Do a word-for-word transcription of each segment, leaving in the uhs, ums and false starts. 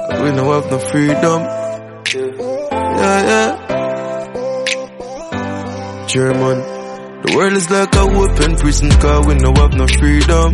We no have no freedom. Yeah, yeah. German. The world is like a open prison car. We no have no freedom.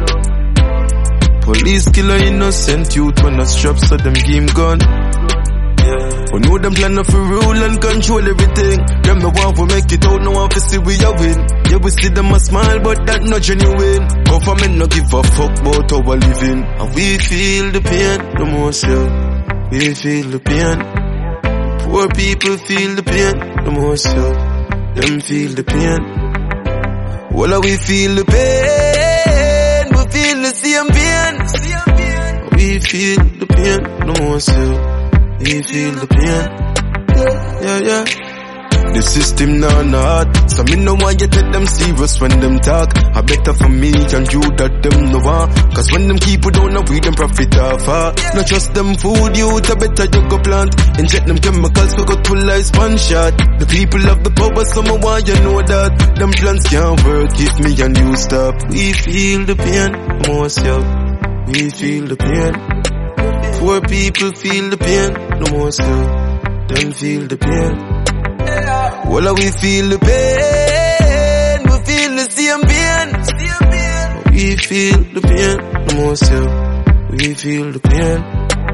Police kill a innocent youth when a strap so them give him gun. We know them plan for rule and control everything. Them no want to make it out, no want to see we a win. Yeah, we see them a smile, but that not genuine. Government no give a fuck about our living. And we feel the pain the most, yeah. We feel the pain. Poor people feel the pain the most, yeah. Them feel the pain. Well, we feel the pain. We feel the same pain. We feel the pain the most, yeah. We feel the pain. Yeah, yeah. The system nah not. So me no want you take them serious when them talk. I better for me and you that them no want. Cause when them keep it down, we them profit off. Uh. Not just them food you, I better you go plant. Inject them chemicals for good full life one shot. The people have the power, some want you know that. Them plans can't work if me and you stop. We feel the pain, most yo. We feel the pain. Poor people feel the pain, the most yo. Them feel the pain. Well, we feel the pain. We feel the same pain. We feel the pain, the most yo. We feel the pain.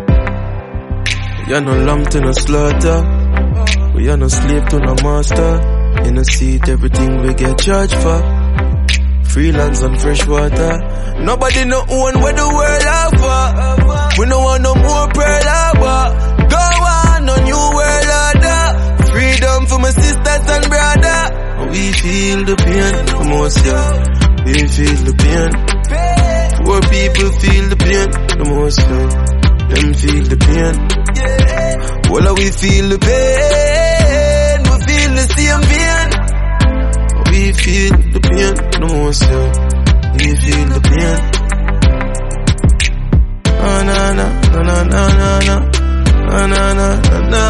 We are no lamb to no slaughter. We are no slave to no master. In a seat, everything we get charged for. Freelance and fresh water. Nobody no own where the world offer. We no want no more Pearl Harbor. Go on, no new world order. Freedom for my sisters and brother. We feel the pain, the most, yeah. We feel the pain. Poor people feel the pain, the most, yeah. Them feel the pain. Well, we feel the pain. We feel the same pain. We feel the pain, the most, yeah. We feel the pain. Na na na na na na na na na na na.